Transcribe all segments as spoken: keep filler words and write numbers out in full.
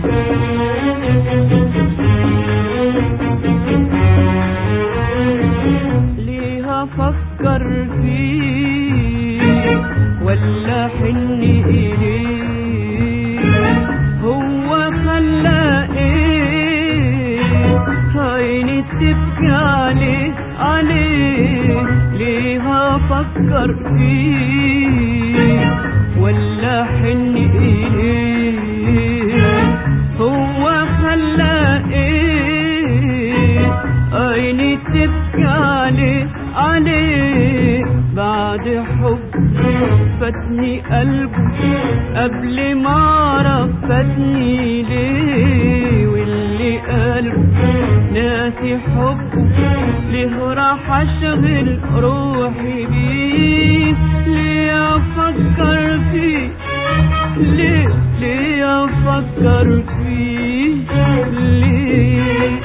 ليه افكر فيه ولا حن اليه؟ هو خلى ايه عيني تبكي عليه عليه؟ ليه افكر فيه ولا حن اليه؟ هو خلى ايه عيني تبكي عليه عليه؟ بعد حب فاتني قلبه قبل ما اعرف فاتني ليه؟ واللي قلبه ناسي حبه ليه راح اشغل روحي بيه؟ ليه افكر فيه؟ ليه ليه افكر فيه؟ ليه؟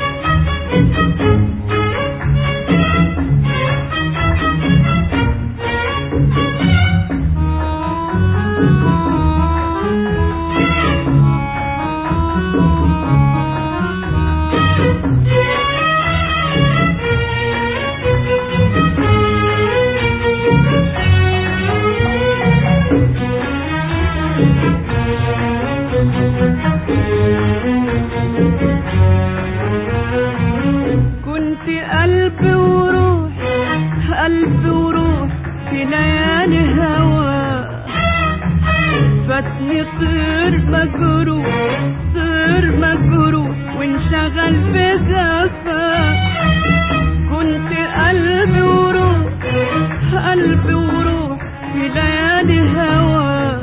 كنت قلب وروح قلب وروح في ليالي هوا، فاتني طير مجروح طير مجروح وانشغل في جفا. كنت قلب وروح قلب وروح في ليالي هوا،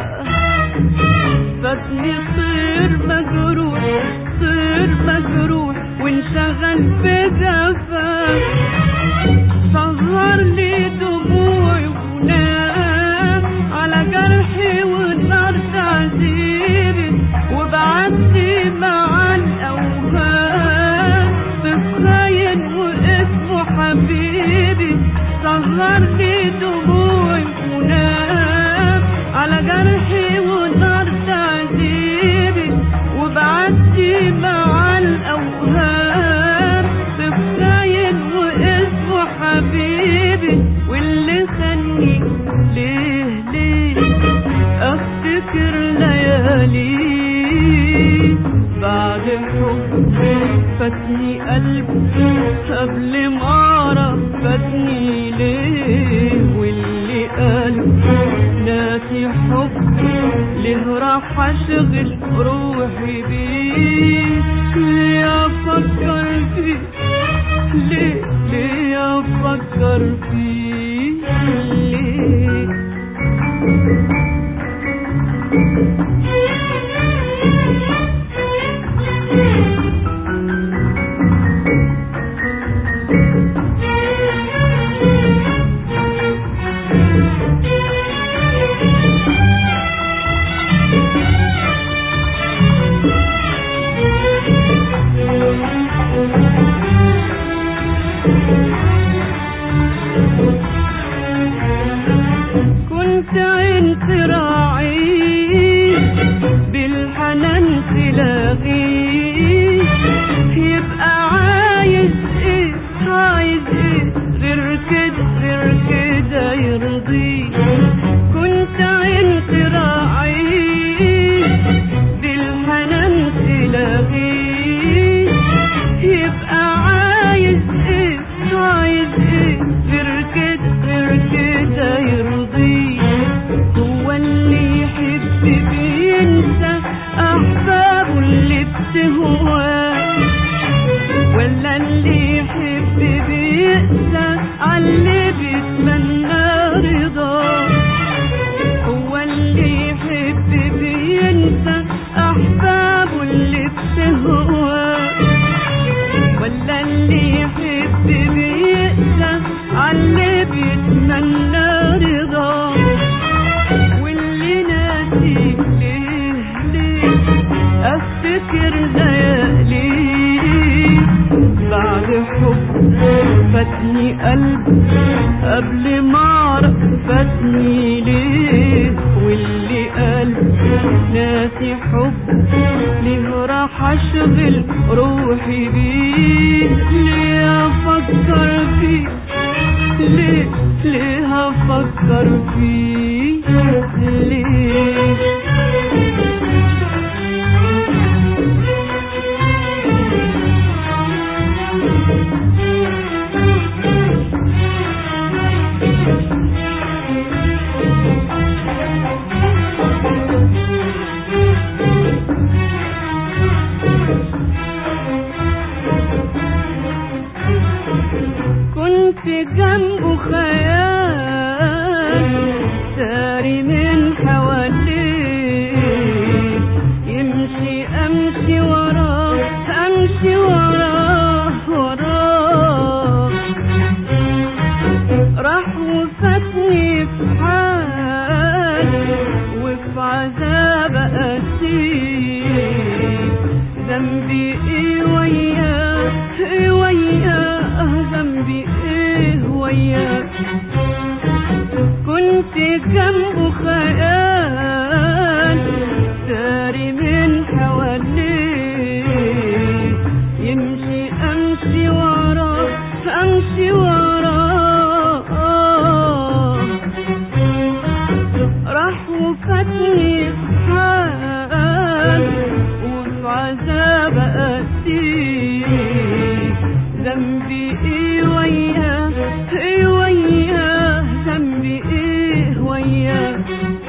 فاتني طير مجروح طير مجروح وانشغل في جفا. سهر لي دموعي ونام على جرحي والنار تعذيبي، وبعدي مع الاوهام بخاين واسمه حبيبي. سهر لي دموعي ونام على جرحي والنار تعذيبي، وبعدي مع الاوهام بخاين واسمه حبيبي. واللي خلني ليه ليه افتكر ليالي بعد حب فاتني قلبي قبل ما اعرف فاتني ليه؟ واللي قلبه ناسي حبي ليه راح اشغل روحي بيه؟ ليه افكر فيه؟ ليه ليه افكر فيه؟ ليه؟ كنت عين تراعيه بالحنان تلاغيه، يبقى عايز ايه عايز ايه غير كده غير كده يرضيه؟ كنت عين تراعيه بالحنان تلاغيه، يبقى عايز ايه عايز ايه غير كده غير كده يرضيه؟ هو اللي يحب بينسى احبابه اللي بتهواه، ولا اللي يحب بيقسى عاللي بيتمنى رضاه؟ هو اللي يحب بينسى احبابه اللي بتهواه، ولا اللي يحب بيقسى عاللي بيتمنى رضاه؟ واللي ناسي ليه ليه افتكر ليالي بعد حب فاتني قلبي قبل ما اعرف فاتني ليه؟ واللي قلبي ناسي ناسي حب ليه راح اشغل روحي بيه؟ ليه افكر فيه؟ ليه ليه افكر فيه؟ ليه؟ كنت جنبه خيال ساري من حواليه، يمشي امشي وراه امشي وراه وراه، راح وفاتني في حال وفي عذاب اسير، ذنبي ايه وياه ايه وياه ذنبي ايه وياه؟ كنت جنبه خيال ساري من حواليه، يمشي امشي وراه امشي وراه، راح وفاتني في حال وفي عذاب اسير، ذنبي ايه وياه ايه وياه ذنبي ايه وياه؟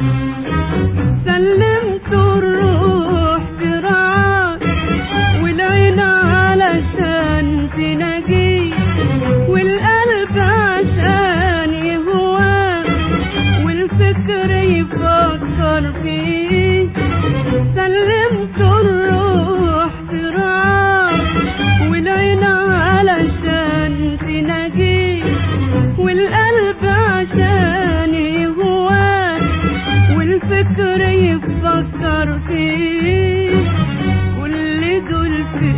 سلمت الروح في رعاه والعين علشان تناجيه، والقلب عشان يهواه والفكر يفكر فيه. سلمت الروح في رعاه والعين علشان تناجيه، والقلب عشان يهواه والفكر يفكر فيه. كل دول في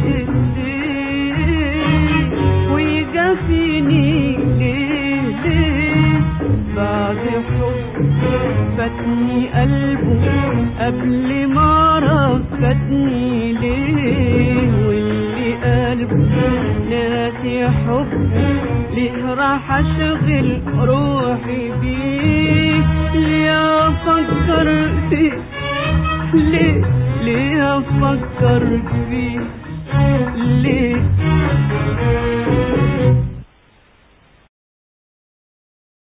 ايديه ويجافيني ليه ليه؟ بعد حب فاتني قلبه قبل ما رفضني ليه؟ واللي قلبه ناسي حب ليه راح اشغل روحي بيه؟ ليه افكر فيه؟ ليه ليه افكر فيه؟